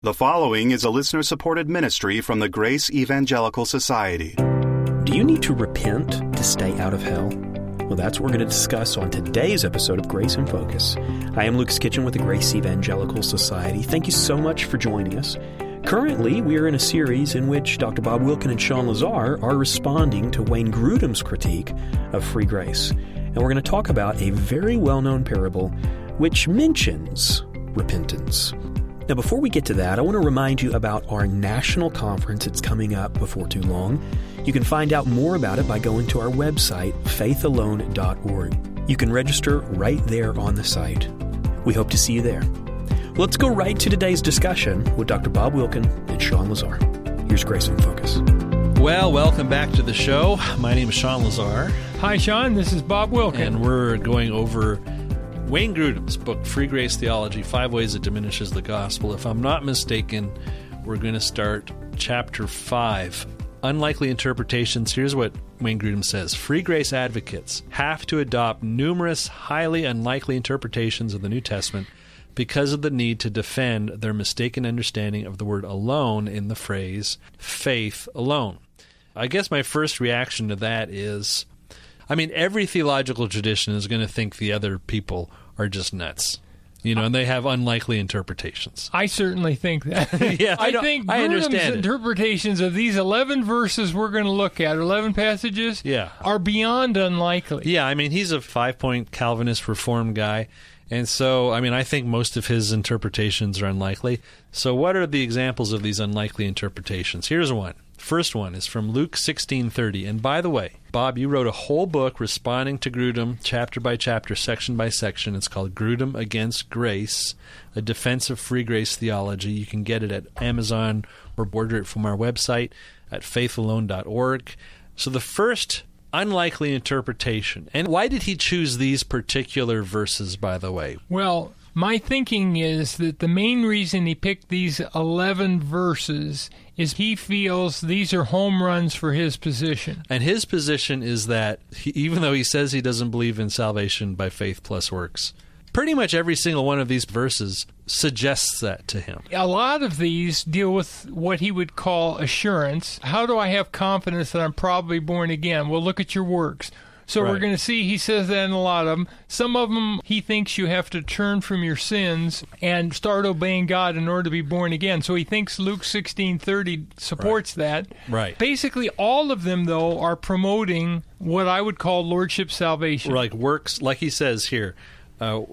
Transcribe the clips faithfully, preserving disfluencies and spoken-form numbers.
The following is a listener-supported ministry from the Grace Evangelical Society. Do you need to repent to stay out of hell? Well, that's what we're going to discuss on today's episode of Grace in Focus. I am Lucas Kitchen with the Grace Evangelical Society. Thank you so much for joining us. Currently, we are in a series in which Doctor Bob Wilkin and Sean Lazar are responding to Wayne Grudem's critique of free grace. And we're going to talk about a very well-known parable which mentions repentance. Now, before we get to that, I want to remind you about our national conference. It's coming up before too long. You can find out more about it by going to our website, faith alone dot org. You can register right there on the site. We hope to see you there. Let's go right to today's discussion with Doctor Bob Wilkin and Sean Lazar. Here's Grace in Focus. Well, welcome back to the show. My name is Sean Lazar. Hi, Sean. This is Bob Wilkin. And we're going over Wayne Grudem's book, Free Grace Theology, Five Ways It Diminishes the Gospel. If I'm not mistaken, we're going to start chapter five, Unlikely Interpretations. Here's what Wayne Grudem says. Free grace advocates have to adopt numerous highly unlikely interpretations of the New Testament because of the need to defend their mistaken understanding of the word alone in the phrase faith alone. I guess my first reaction to that is, I mean, every theological tradition is going to think the other people are just nuts, you know, and they have unlikely interpretations. I certainly think that. yeah, I, I think I Grudem's understand interpretations of these eleven verses we're going to look at, eleven passages, yeah. are beyond unlikely. Yeah, I mean, he's a five-point Calvinist Reform guy, and so, I mean, I think most of his interpretations are unlikely. So what are the examples of these unlikely interpretations? Here's one. First one is from Luke sixteen thirty. And by the way, Bob, you wrote a whole book responding to Grudem, chapter by chapter, section by section. It's called Grudem Against Grace, a defense of free grace theology. You can get it at Amazon or order it from our website at faith alone dot org. So the first unlikely interpretation. And why did he choose these particular verses, by the way? Well, my thinking is that the main reason he picked these eleven verses is he feels these are home runs for his position. And his position is that he, even though he says he doesn't believe in salvation by faith plus works, pretty much every single one of these verses suggests that to him. A lot of these deal with what he would call assurance. How do I have confidence that I'm probably born again? Well, look at your works. So Right. we're going to see he says that in a lot of them. Some of them he thinks you have to turn from your sins and start obeying God in order to be born again. So he thinks Luke sixteen thirty supports Right. that. Right. Basically, all of them, though, are promoting what I would call lordship salvation. Like works, like he says here, uh,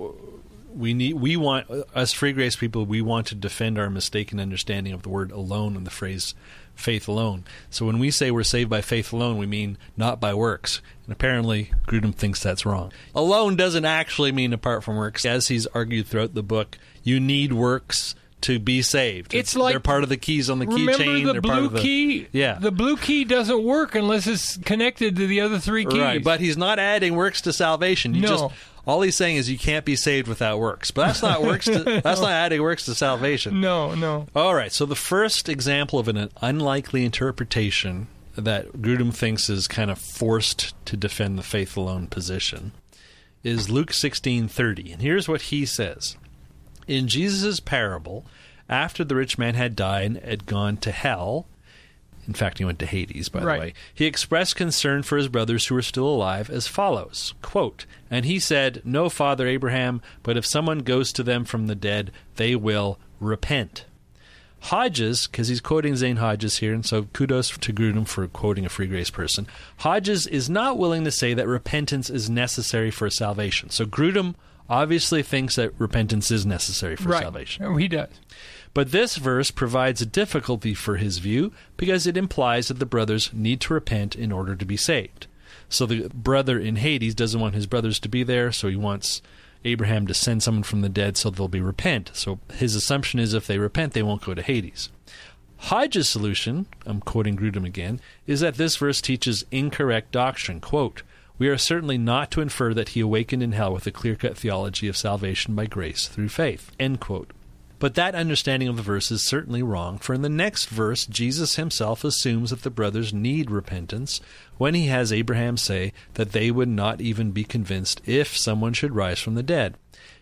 we need, we want, us free grace people, we want to defend our mistaken understanding of the word alone and the phrase faith alone. So when we say we're saved by faith alone, we mean not by works. And apparently, Grudem thinks that's wrong. Alone doesn't actually mean apart from works. As he's argued throughout the book, you need works to be saved. It's like, they're part of the keys on the remember keychain. the They're blue part of the key? Yeah. The blue key doesn't work unless it's connected to the other three keys. Right, but he's not adding works to salvation. You No. just all he's saying is you can't be saved without works. But that's not works. To, that's not adding works to salvation. No, no. All right. So the first example of an unlikely interpretation that Grudem thinks is kind of forced to defend the faith alone position is Luke sixteen thirty, and here's what he says: in Jesus' parable, after the rich man had died and had gone to hell. In fact, he went to Hades, by Right. the way. He expressed concern for his brothers who were still alive as follows, quote, and he said, no, Father Abraham, but if someone goes to them from the dead, they will repent. Hodges, because he's quoting Zane Hodges here, and so kudos to Grudem for quoting a free grace person, Hodges is not willing to say that repentance is necessary for salvation. So Grudem obviously thinks that repentance is necessary for right. salvation. Oh, he does. But this verse provides a difficulty for his view because it implies that the brothers need to repent in order to be saved. So the brother in Hades doesn't want his brothers to be there, so he wants Abraham to send someone from the dead so they'll be repent. So his assumption is if they repent, they won't go to Hades. Hodges' solution, I'm quoting Grudem again, is that this verse teaches incorrect doctrine. Quote, we are certainly not to infer that he awakened in hell with a clear-cut theology of salvation by grace through faith. End quote. But that understanding of the verse is certainly wrong, for in the next verse, Jesus himself assumes that the brothers need repentance when he has Abraham say that they would not even be convinced if someone should rise from the dead.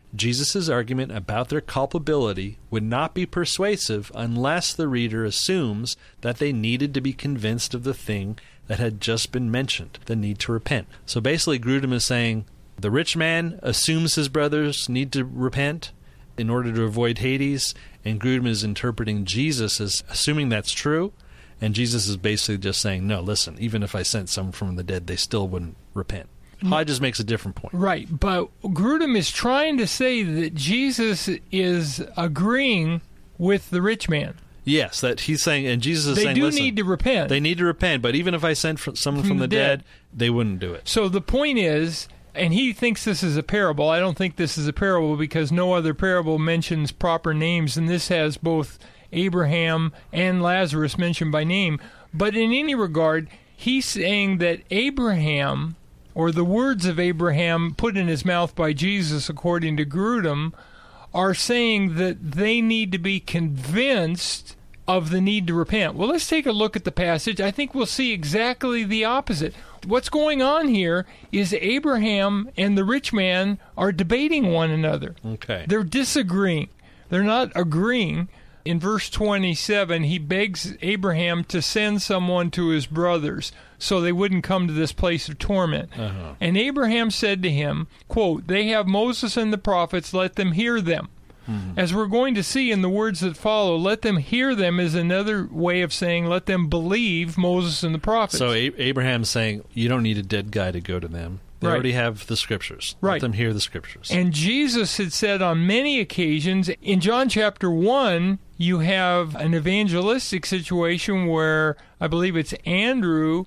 Jesus' argument about their culpability would not be persuasive unless the reader assumes that they needed to be convinced of the thing that had just been mentioned, the need to repent. So basically, Grudem is saying the rich man assumes his brothers need to repent in order to avoid Hades, and Grudem is interpreting Jesus as assuming that's true, and Jesus is basically just saying, no, listen, even if I sent some from the dead, they still wouldn't repent. Hodges makes a different point. Right, but Grudem is trying to say that Jesus is agreeing with the rich man. Yes, that he's saying, and Jesus is they saying, do listen, need to repent. They need to repent, but even if I sent from, someone from, from the, the dead, dead, they wouldn't do it. So the point is, and he thinks this is a parable. I don't think this is a parable because no other parable mentions proper names, and this has both Abraham and Lazarus mentioned by name. But in any regard, he's saying that Abraham, or the words of Abraham put in his mouth by Jesus, according to Grudem, are saying that they need to be convinced of the need to repent. Well, let's take a look at the passage. I think we'll see exactly the opposite. What's going on here is Abraham and the rich man are debating one another. Okay. They're disagreeing. They're not agreeing. In verse twenty-seven, he begs Abraham to send someone to his brothers so they wouldn't come to this place of torment. Uh-huh. And Abraham said to him, quote, "They have Moses and the prophets, let them hear them." Mm-hmm. As we're going to see in the words that follow, let them hear them is another way of saying let them believe Moses and the prophets. So A- Abraham's saying you don't need a dead guy to go to them. They right. already have the Scriptures. Right. Let them hear the Scriptures. And Jesus had said on many occasions, in John chapter one, you have an evangelistic situation where I believe it's Andrew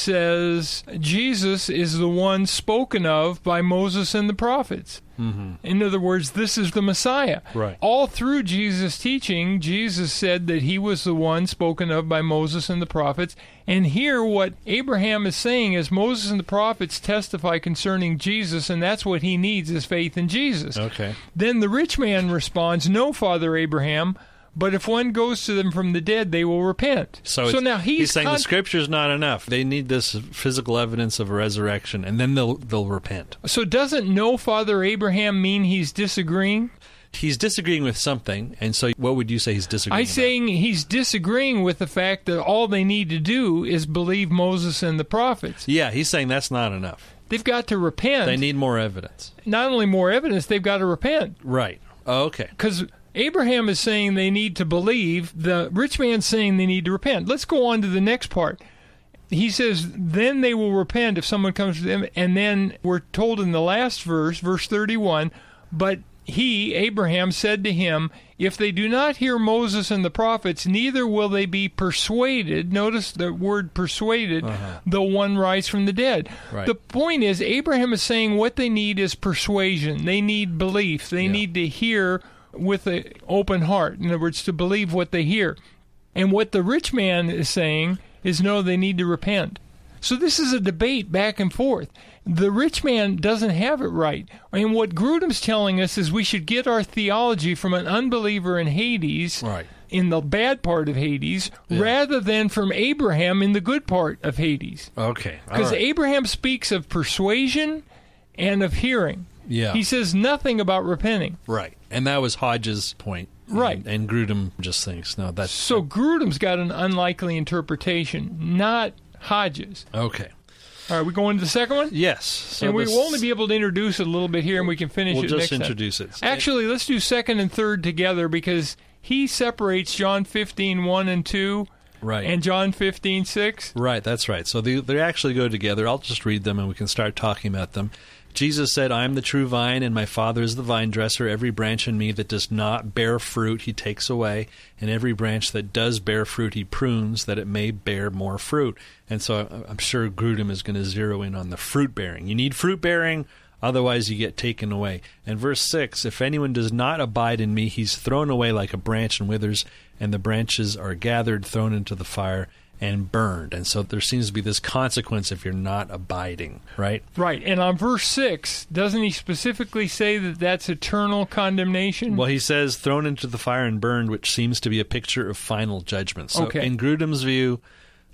says Jesus is the one spoken of by Moses and the prophets. Mm-hmm. In other words, this is the Messiah. Right. All through Jesus' teaching, Jesus said that he was the one spoken of by Moses and the prophets. And here what Abraham is saying is Moses and the prophets testify concerning Jesus, and that's what he needs is faith in Jesus. Okay. Then the rich man responds, "No, Father Abraham, but if one goes to them from the dead, they will repent." So, so now he's, he's saying con- the Scripture's not enough. They need this physical evidence of a resurrection, and then they'll they'll repent. So doesn't "no, Father Abraham" mean he's disagreeing? He's disagreeing with something, and so what would you say he's disagreeing I'm about? saying he's disagreeing with the fact that all they need to do is believe Moses and the prophets. Yeah, he's saying that's not enough. They've got to repent. They need more evidence. Not only more evidence, they've got to repent. Right. Oh, okay. Because Abraham is saying they need to believe. The rich man's saying they need to repent. Let's go on to the next part. He says, then they will repent if someone comes to them. And then we're told in the last verse, verse thirty-one, but he, Abraham, said to him, if they do not hear Moses and the prophets, neither will they be persuaded. Notice the word persuaded, uh-huh. though one rise from the dead. Right. The point is, Abraham is saying what they need is persuasion. They need belief. They yeah. need to hear with an open heart. In other words, to believe what they hear. And what the rich man is saying is, no, they need to repent. So this is a debate back and forth. The rich man doesn't have it right. And what Grudem's telling us is we should get our theology from an unbeliever in Hades, right. in the bad part of Hades, yeah. rather than from Abraham in the good part of Hades. Okay. Because right. Abraham speaks of persuasion and of hearing. Yeah. He says nothing about repenting. Right. And that was Hodges' point. Right. And, and Grudem just thinks, no, that's... So Grudem's got an unlikely interpretation, not Hodges. Okay. All right, we going to the second one? Yes. So and we this, will only be able to introduce it a little bit here, and we can finish we'll it just next introduce time. it. Actually, let's do second and third together because he separates John fifteen, one and two right. and John fifteen, six. Right, that's right. So they, they actually go together. I'll just read them, and we can start talking about them. Jesus said, I am the true vine, and my Father is the vine dresser. Every branch in me that does not bear fruit, he takes away. And every branch that does bear fruit, he prunes, that it may bear more fruit. And so I'm sure Grudem is going to zero in on the fruit bearing. You need fruit bearing, otherwise you get taken away. And verse six, if anyone does not abide in me, he's thrown away like a branch and withers, and the branches are gathered, thrown into the fire, and burned. And so there seems to be this consequence if you're not abiding, right? Right. And on verse six, doesn't he specifically say that that's eternal condemnation? Well, he says thrown into the fire and burned, which seems to be a picture of final judgment. So okay. in Grudem's view,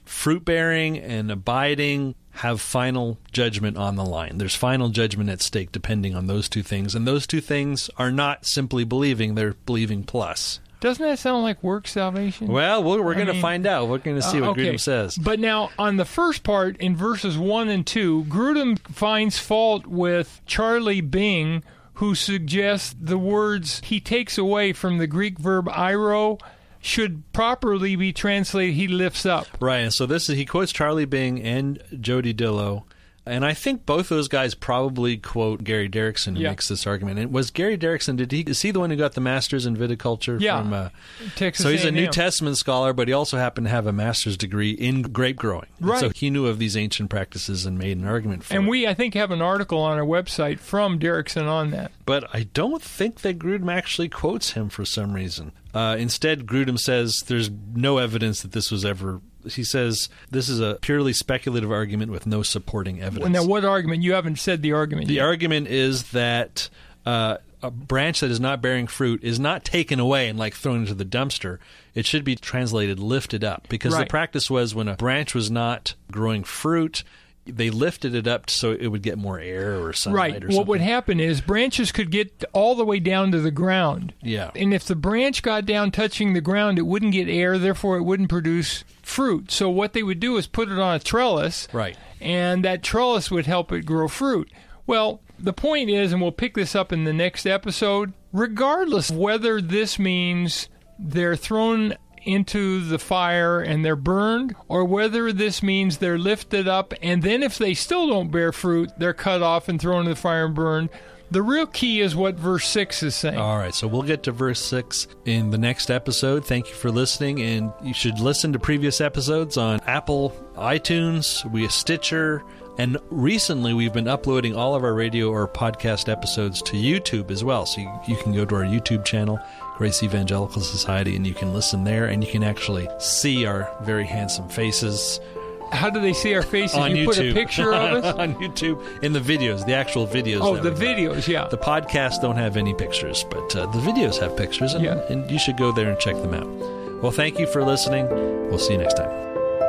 fruit-bearing and abiding have final judgment on the line. There's final judgment at stake depending on those two things. And those two things are not simply believing, they're believing plus. Doesn't that sound like work salvation? Well, we're, we're going to mean, find out. We're going to see uh, what okay. Grudem says. But now, on the first part, in verses one and two, Grudem finds fault with Charlie Bing, who suggests the words he takes away from the Greek verb airo should properly be translated, he lifts up. Right, and so this is, he quotes Charlie Bing and Jody Dillow, and I think both those guys probably quote Gary Derrickson who Yeah. makes this argument. And was Gary Derrickson, did he, is he the one who got the master's in viticulture? Yeah, From, uh, Texas so he's A a and New M. Testament scholar, but he also happened to have a master's degree in grape growing. And Right. so he knew of these ancient practices and made an argument for And it. we, I think, have an article on our website from Derrickson on that. But I don't think that Grudem actually quotes him for some reason. Uh, instead, Grudem says there's no evidence that this was ever... He says this is a purely speculative argument with no supporting evidence. Now, what argument? You haven't said the argument The yet. argument is that uh, a branch that is not bearing fruit is not taken away and like thrown into the dumpster. It should be translated lifted up, because Right. the practice was when a branch was not growing fruit, they lifted it up so it would get more air or sunlight Right. or What something. would happen is branches could get all the way down to the ground. Yeah. And if the branch got down touching the ground, it wouldn't get air, therefore it wouldn't produce fruit. So what they would do is put it on a trellis, Right. and that trellis would help it grow fruit. Well, the point is, and we'll pick this up in the next episode, regardless of whether this means they're thrown into the fire and they're burned, or whether this means they're lifted up and then if they still don't bear fruit, they're cut off and thrown into the fire and burned. The real key is what verse six is saying. All right, so we'll get to verse six in the next episode. Thank you for listening, and you should listen to previous episodes on Apple, iTunes, we Stitcher, and recently we've been uploading all of our radio or podcast episodes to YouTube as well. So you, you can go to our YouTube channel, Grace Evangelical Society, and you can listen there, and you can actually see our very handsome faces How do they see our faces? on you YouTube. put a picture of us? on YouTube, in the videos, the actual videos. Oh, that the we make. videos, yeah. The podcasts don't have any pictures, but uh, the videos have pictures, and, Yeah. and you should go there and check them out. Well, thank you for listening. We'll see you next time.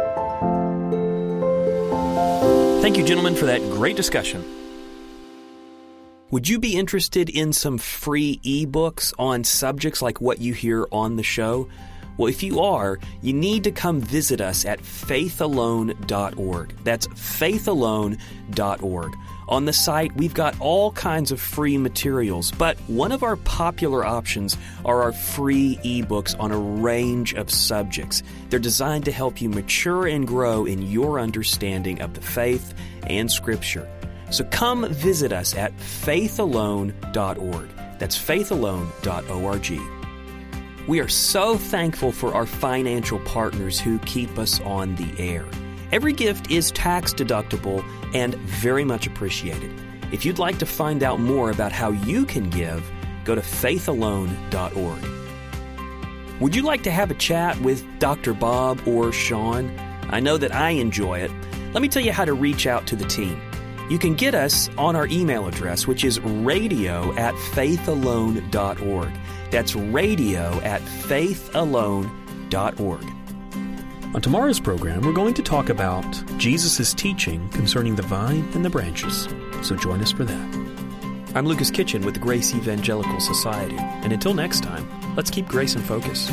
Thank you, gentlemen, for that great discussion. Would you be interested in some free ebooks on subjects like what you hear on the show? Well, if you are, you need to come visit us at faith alone dot org. That's faith alone dot org. On the site, we've got all kinds of free materials, but one of our popular options are our free ebooks on a range of subjects. They're designed to help you mature and grow in your understanding of the faith and Scripture. So come visit us at faith alone dot org. That's faith alone dot org. We are so thankful for our financial partners who keep us on the air. Every gift is tax deductible and very much appreciated. If you'd like to find out more about how you can give, go to faith alone dot org. Would you like to have a chat with Doctor Bob or Sean? I know that I enjoy it. Let me tell you how to reach out to the team. You can get us on our email address, which is radio at faith alone dot org. That's radio at faith alone dot org. On tomorrow's program, we're going to talk about Jesus' teaching concerning the vine and the branches. So join us for that. I'm Lucas Kitchen with the Grace Evangelical Society. And until next time, let's keep grace in focus.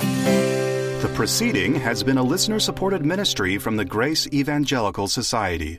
The proceeding has been a listener-supported ministry from the Grace Evangelical Society.